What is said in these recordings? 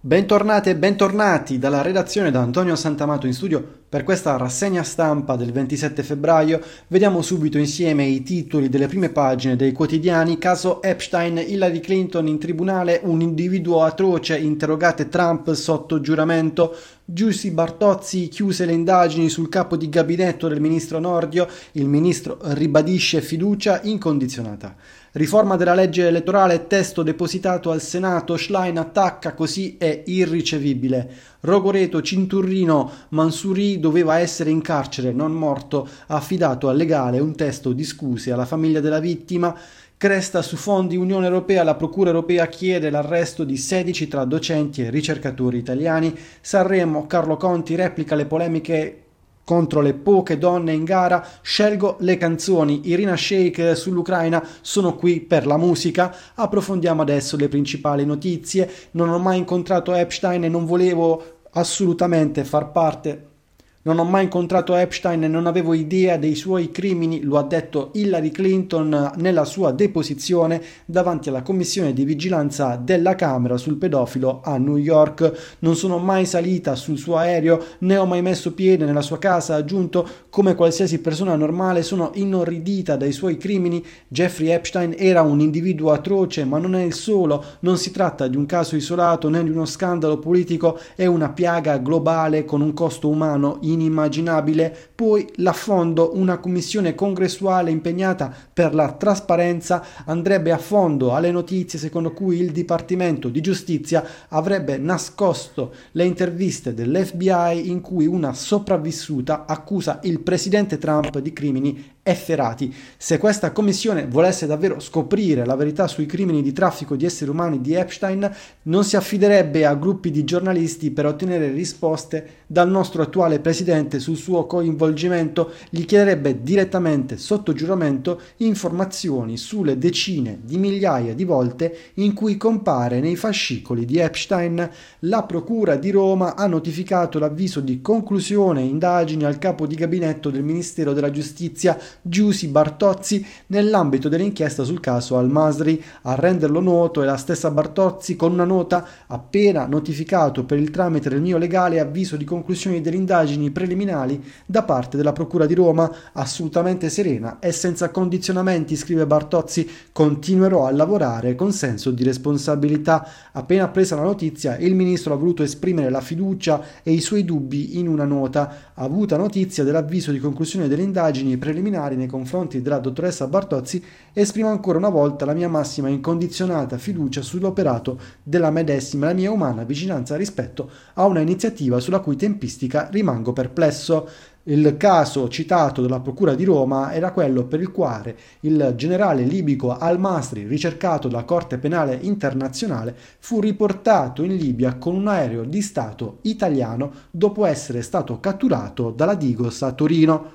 Bentornate e bentornati dalla redazione da Antonio Santamato in studio per questa rassegna stampa del 27 febbraio. Vediamo subito insieme i titoli delle prime pagine dei quotidiani. Caso Epstein, Hillary Clinton in tribunale, un individuo atroce, interrogate Trump sotto giuramento. Giussi Bartozzi chiuse le indagini sul capo di gabinetto del ministro Nordio, il ministro ribadisce fiducia incondizionata. Riforma della legge elettorale, testo depositato al Senato, Schlein attacca, così è irricevibile. Rogoreto, Cinturrino, Mansouri doveva essere in carcere, non morto, ha affidato al legale un testo di scuse alla famiglia della vittima. Cresta su fondi Unione Europea, la Procura Europea chiede l'arresto di 16 tra docenti e ricercatori italiani. Sanremo, Carlo Conti replica le polemiche contro le poche donne in gara, scelgo le canzoni, Irina Shayk sull'Ucraina, sono qui per la musica. Approfondiamo adesso le principali notizie. Non ho mai incontrato Epstein e non volevo assolutamente far parte. Non ho mai incontrato Epstein e non avevo idea dei suoi crimini, lo ha detto Hillary Clinton nella sua deposizione davanti alla commissione di vigilanza della Camera sul pedofilo a New York. Non sono mai salita sul suo aereo, né ho mai messo piede nella sua casa, ha aggiunto. Come qualsiasi persona normale sono inorridita dai suoi crimini. Jeffrey Epstein era un individuo atroce, ma non è il solo, non si tratta di un caso isolato né di uno scandalo politico, è una piaga globale con un costo umano inimmaginabile. Poi l'affondo, una commissione congressuale impegnata per la trasparenza andrebbe a fondo alle notizie secondo cui il Dipartimento di Giustizia avrebbe nascosto le interviste dell'FBI in cui una sopravvissuta accusa il presidente Trump di crimini efferati. Se questa commissione volesse davvero scoprire la verità sui crimini di traffico di esseri umani di Epstein, non si affiderebbe a gruppi di giornalisti per ottenere risposte dal nostro attuale presidente sul suo coinvolgimento, gli chiederebbe direttamente sotto giuramento informazioni sulle decine di migliaia di volte in cui compare nei fascicoli di Epstein. La Procura di Roma ha notificato l'avviso di conclusione indagini al capo di gabinetto del Ministero della Giustizia Giussi Bartozzi nell'ambito dell'inchiesta sul caso Al-Masri. A renderlo noto è la stessa Bartozzi con una nota: appena notificato per il tramite del mio legale avviso di conclusione delle indagini preliminari da parte della Procura di Roma, assolutamente serena e senza condizionamenti, scrive Bartozzi, continuerò a lavorare con senso di responsabilità. Appena presa la notizia, il ministro ha voluto esprimere la fiducia e i suoi dubbi in una nota. Avuta notizia dell'avviso di conclusione delle indagini preliminari nei confronti della dottoressa Bartozzi, esprimo ancora una volta la mia massima e incondizionata fiducia sull'operato della medesima e la mia umana vicinanza rispetto a una iniziativa sulla cui tempistica rimango perplesso. Il caso citato dalla Procura di Roma era quello per il quale il generale libico Al-Masri, ricercato dalla Corte Penale Internazionale, fu riportato in Libia con un aereo di Stato italiano dopo essere stato catturato dalla Digos a Torino.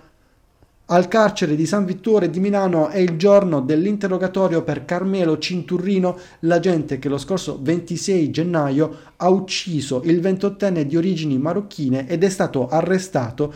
Al carcere di San Vittore di Milano è il giorno dell'interrogatorio per Carmelo Cinturrino, l'agente che lo scorso 26 gennaio ha ucciso il 28enne di origini marocchine ed è stato arrestato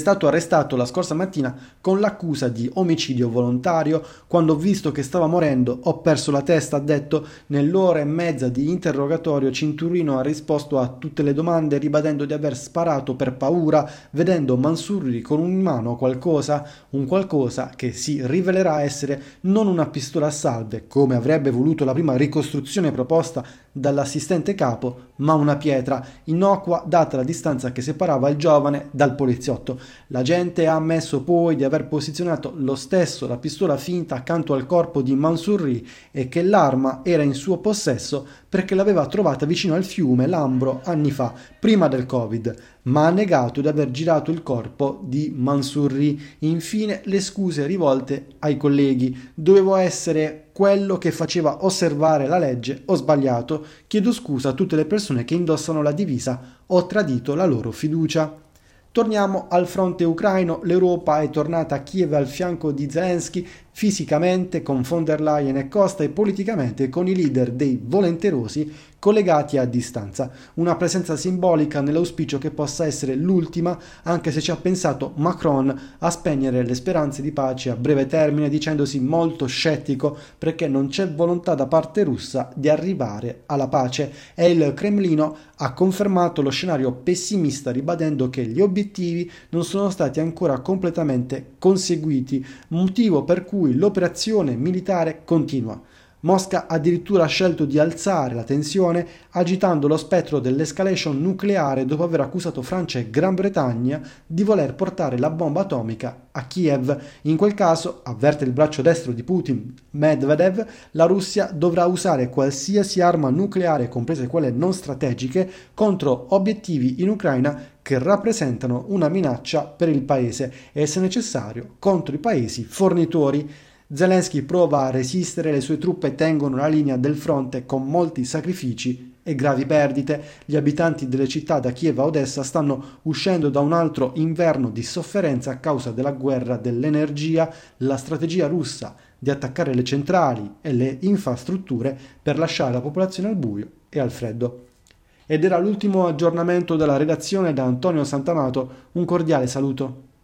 la scorsa mattina con l'accusa di omicidio volontario. Quando ho visto che stava morendo ho perso la testa, ha detto. Nell'ora e mezza di interrogatorio Cinturrino ha risposto a tutte le domande ribadendo di aver sparato per paura, vedendo Mansouri con in mano un qualcosa che si rivelerà essere non una pistola a salve, come avrebbe voluto la prima ricostruzione proposta dall'assistente capo, ma una pietra innocua data la distanza che separava il giovane dal poliziotto. L'agente ha ammesso poi di aver posizionato lo stesso la pistola finta accanto al corpo di Mansouri e che l'arma era in suo possesso perché l'aveva trovata vicino al fiume Lambro anni fa, prima del Covid, ma ha negato di aver girato il corpo di Mansouri. Infine le scuse rivolte ai colleghi: dovevo essere quello che faceva osservare la legge, ho sbagliato, chiedo scusa a tutte le persone che indossano la divisa, ho tradito la loro fiducia. Torniamo al fronte ucraino, l'Europa è tornata a Kiev al fianco di Zelensky, fisicamente con von der Leyen e Costa e politicamente con i leader dei volenterosi collegati a distanza. Una presenza simbolica nell'auspicio che possa essere l'ultima, anche se ci ha pensato Macron a spegnere le speranze di pace a breve termine, dicendosi molto scettico perché non c'è volontà da parte russa di arrivare alla pace, e il Cremlino ha confermato lo scenario pessimista ribadendo che gli obiettivi non sono stati ancora completamente conseguiti, motivo per cui l'operazione militare continua. Mosca addirittura ha scelto di alzare la tensione agitando lo spettro dell'escalation nucleare dopo aver accusato Francia e Gran Bretagna di voler portare la bomba atomica a Kiev. In quel caso, avverte il braccio destro di Putin, Medvedev, la Russia dovrà usare qualsiasi arma nucleare, comprese quelle non strategiche, contro obiettivi in Ucraina che rappresentano una minaccia per il paese e, se necessario, contro i paesi fornitori. Zelensky prova a resistere, le sue truppe tengono la linea del fronte con molti sacrifici e gravi perdite. Gli abitanti delle città da Kiev a Odessa stanno uscendo da un altro inverno di sofferenza a causa della guerra dell'energia, la strategia russa di attaccare le centrali e le infrastrutture per lasciare la popolazione al buio e al freddo. Ed era l'ultimo aggiornamento della redazione da Antonio Santamato, un cordiale saluto.